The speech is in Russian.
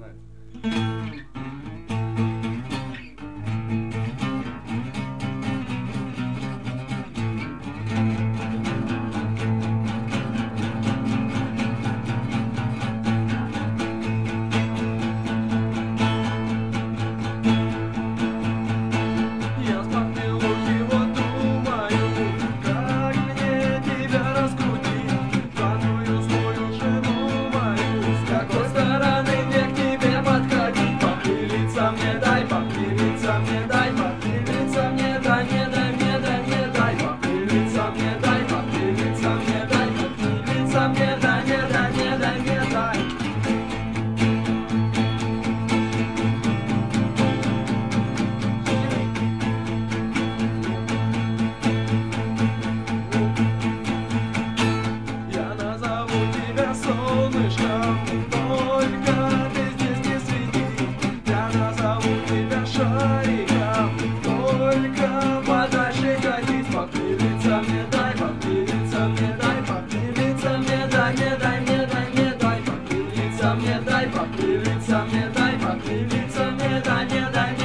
знает. Я с похмелухи вот думаю, как мне тебя раскрутить, родную свою жену мою. С какой стороны мне к тебе подходить? Похмелиться мне дай, похмелиться мне дай, похмелиться мне дай, не дай мне, дай мне дай, похмелиться мне дай, похмелиться мне дай, похмелиться мне дай, не дай мне, дай мне дай. Я назову тебя солнышком, только ты здесь не свети. Я назову тебя шариком, только подальше катись. Похмелиться мне дай, похмелиться мне дай, похмелиться мне дай, не дай мне, дай мне дай, похмелиться мне дай, похмелиться мне дай, похмелиться мне дай, не дай мне.